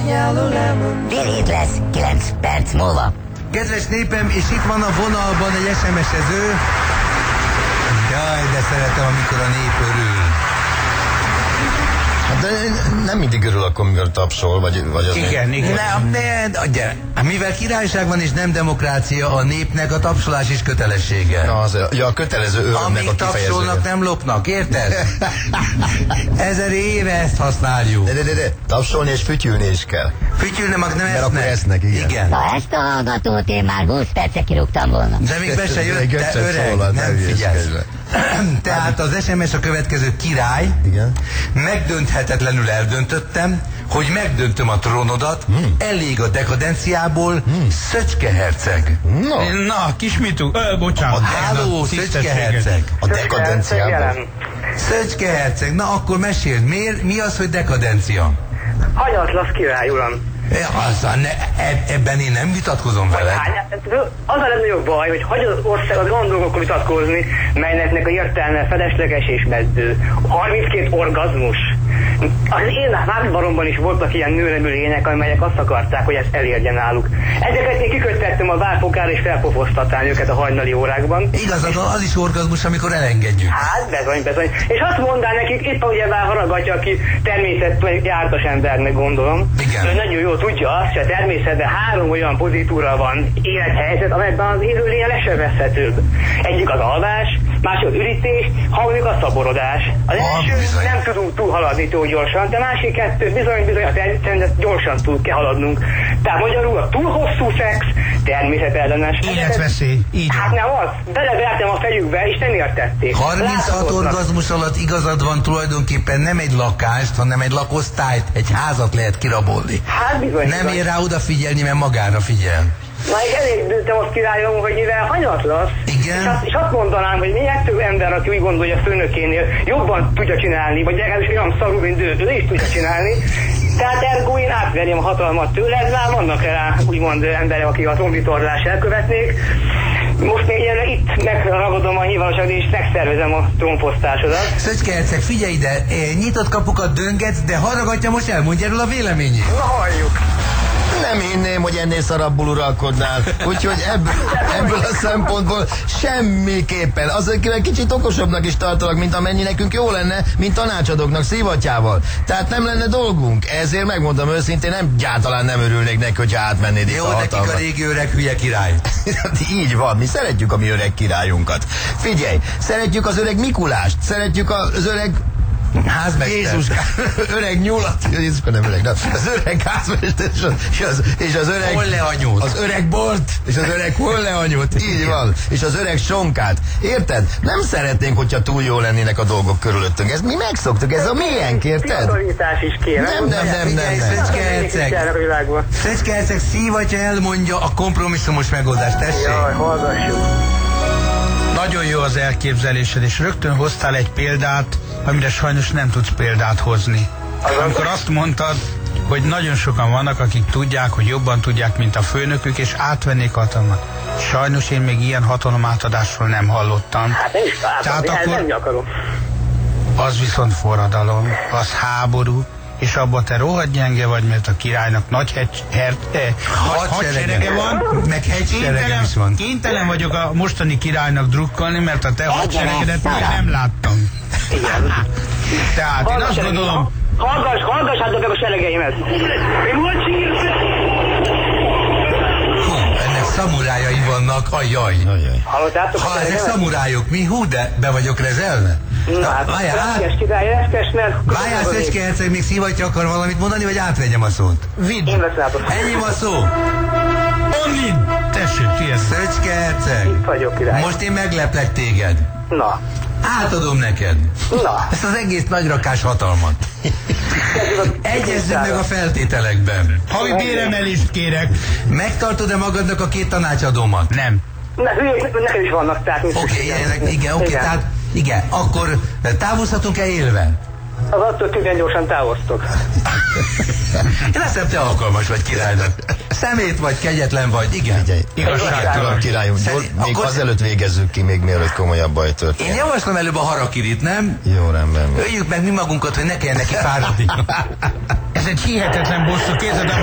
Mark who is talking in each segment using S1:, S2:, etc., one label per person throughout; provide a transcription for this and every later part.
S1: Bilét lesz 9 perc múlva.
S2: Kedves népem, és itt van a vonalban egy SMS-ező. Jaj, de szeretem, amikor a nép örül.
S3: De nem mindig örül akkor, amikor tapsol, vagy az
S2: igen. Nem, gyere. Mivel királyság van és nem demokrácia, a népnek a tapsolás is kötelessége.
S3: A kötelező örömnek
S2: amíg
S3: a kifejezője.
S2: tapsolnak, nem lopnak, érted? 1000 éve ezt használjuk.
S3: De, tapsolni és fütyülni is kell.
S2: Fütyülni meg nem
S3: esznek. Akkor esznek, igen.
S1: Na ezt a hallgatót én már 20 perce kirúgtam volna.
S2: De még be se jött, te öreg, nem figyelsz. Tehát az SMS a következő: király,
S3: igen.
S2: Megdönthetetlenül eldöntöttem, hogy megdöntöm a trónodat, elég a dekadenciából, Szöcske herceg.
S4: Na, Kismitú, bocsánat.
S2: Háló, Szöcske herceg.
S3: A dekadenciából.
S2: Szöcske herceg, na akkor meséld, mi az, hogy dekadencia?
S5: Hanyatlasz király, uram.
S2: Ebben én nem vitatkozom veled.
S5: Az a legnagyobb baj, hogy hagy az ország az olyan dolgokkal vitatkozni, melynek a értelme felesleges és meddő. 32 orgazmus. Az én házbaromban is voltak ilyen nőremülének, amelyek azt akarták, hogy ezt elérjen náluk. Ezeket én kiköttettem a várfokára és felpofoztatnám őket a hajnali órákban.
S2: Igazad, az is orgazmus, amikor elengedjük.
S5: Hát bizony. És azt mondná nekik, éppen ugye haragatja, aki természetben jártas embernek gondolom.
S2: Igen.
S5: Ő nagyon jól tudja azt, hogy a természetben 3 olyan pozitúra van élethelyzet, amelyben az élőlény lesebezhetőbb. Egyik az alvás, másik az ürítés, harmadik a szaporodás. Az első nem tudunk túlhaladni túl gyorsan, de másik 2 bizony a természetet gyorsan túl kell haladnunk. Tehát magyarul a túl hosszú szex természetellenes.
S4: Életveszély.
S5: Hát nem az. Belevertem a fejükbe, és nem értették.
S2: 36 orgazmus alatt igazad van, tulajdonképpen nem egy lakást, hanem egy lakosztályt, egy házat lehet kirabolni.
S5: Hát bizony.
S2: Nem ér rá odafigyelni, mert magára figyel.
S5: Na, én elég döntem azt királyom, hogy mivel hanyatlasz,
S2: igen.
S5: És azt mondanám, hogy még több ember, aki úgy gondolja, a főnökénél jobban tudja csinálni, vagy legalábbis olyan szarú, mint ő is tudja csinálni. Tehát ergo én átverjem a hatalmat tőled, már vannak rá úgymond emberek, akik a trombitorlást elkövetnék. Most még itt megragadom a hivatalosan, és megszervezem a trónfosztásodat.
S2: Szöcske herceg, figyelj ide, nyitott kapukat döngetsz, de hallgatja, most elmondja erről a véleményét.
S5: Na, halljuk.
S3: Nem hinném, hogy ennél szarabbul uralkodnál. Úgyhogy ebből a szempontból semmiképpen. Azoknak kicsit okosabbnak is tartanak, mint amennyi nekünk jó lenne, mint tanácsadóknak szívatjával. Tehát nem lenne dolgunk. Ezért megmondom őszintén, egyáltalán nem örülnék neki, hogyha átmennéd itt a hatalmat. Jó, nekik a régi öreg hülye király. Így van, mi szeretjük a mi öreg királyunkat. Figyelj, szeretjük az öreg Mikulást, szeretjük az öreg Jézus, öreg nyulat, nem öreg, az öreg házmester és az öreg
S2: Holleanyót,
S3: az öreg bort és az öreg Holleanyót, így van, és az öreg sonkát. Érted? Nem szeretnénk, hogyha túl jó lennének a dolgok körülöttünk. Ezt mi megszoktuk, ez a miénk, érted?
S5: Fiatalítás is kéne.
S3: Nem.
S2: Szöcske herceg szívatja elmondja a kompromisszumos megoldást, tessék.
S5: Jaj, hallgassuk.
S4: Nagyon jó az elképzelésed, és rögtön hoztál egy példát, amire sajnos nem tudsz példát hozni. Amikor azt mondtad, hogy nagyon sokan vannak, akik tudják, hogy jobban tudják, mint a főnökük, és átvennék hatalmat. Sajnos én még ilyen hatalomátadásról nem hallottam.
S5: Hát nem is
S4: tehát akkor
S5: nem akarom.
S4: Az viszont forradalom, az háború, és abban te rohadt gyenge vagy, mert a királynak nagy hadserege van,
S2: meg hegyserege is van.
S4: Kénytelen vagyok a mostani királynak drukkolni, mert a te hadseregedet még nem láttam.
S5: Igen.
S4: Tehát én azt gondolom...
S5: Hallgass meg a seregeimet!
S2: Ennek szamurájai vannak, ajjaj.
S5: Hallottátok?
S2: Ha ezek szamurájuk, mi de be vagyok rezelve? Várjál, Szöcske herceg, még szívatja akar valamit mondani, vagy átvegyem a szót?
S4: Vidd!
S2: Enyém a szó!
S4: Mondd! Tessék, tiéd!
S2: Szöcske herceg!
S5: Itt vagyok, király.
S2: Most én megleplek téged.
S5: Na.
S2: Átadom neked.
S5: Na.
S2: Ezt az egész nagyrakás hatalmat. Egyezzük meg a feltételekben.
S4: Havi béremelést kérek.
S2: Megtartod-e magadnak a 2 tanácsadómat?
S4: Nem.
S5: Nekem is vannak, tehát...
S2: Oké, tehát igen, akkor távozhatunk-e élve?
S5: Az attól tűnően gyorsan távoztok.
S2: Én azt hiszem, te alkalmas vagy királynak. Szemét vagy, kegyetlen vagy, igen.
S3: Igazságtalan királyunk. Még azelőtt végezzük ki, még mielőtt komolyabb baj történik.
S2: Én javaslom előbb a harakirit, nem?
S3: Jó, rendben.
S2: Öljük meg mi magunkat, hogy ne kelljen neki fáradni.
S4: Ez egy hihetetlen bosszú, képzeld,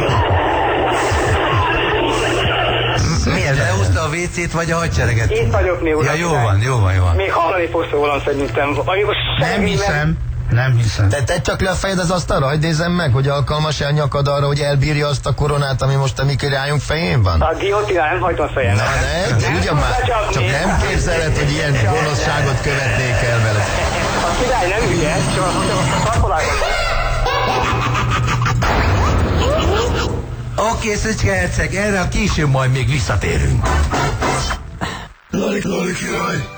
S3: Miért?
S2: Lehúzta a WC-t vagy a hadsereget?
S5: Itt vagyok még,
S2: Ja, jó van.
S5: Még hallani fog rólam szerintem. Amikor
S4: nem hiszem. Nem hiszem.
S3: Te csak le a fejed az asztalra, hagyd nézzem meg, hogy alkalmas elnyakad arra, hogy elbírja azt a koronát, ami most a mi királyunk fején van.
S5: A guillotine nem hagytam fejem.
S3: Na ne, ugyan már, csak nem képzeled, hogy ilyen gonoszságot követnék el vele.
S5: A király nem hülye, csak a szarkolákon.
S2: Oké, Szöcske herceg, erre a később majd még visszatérünk.
S3: Lali király!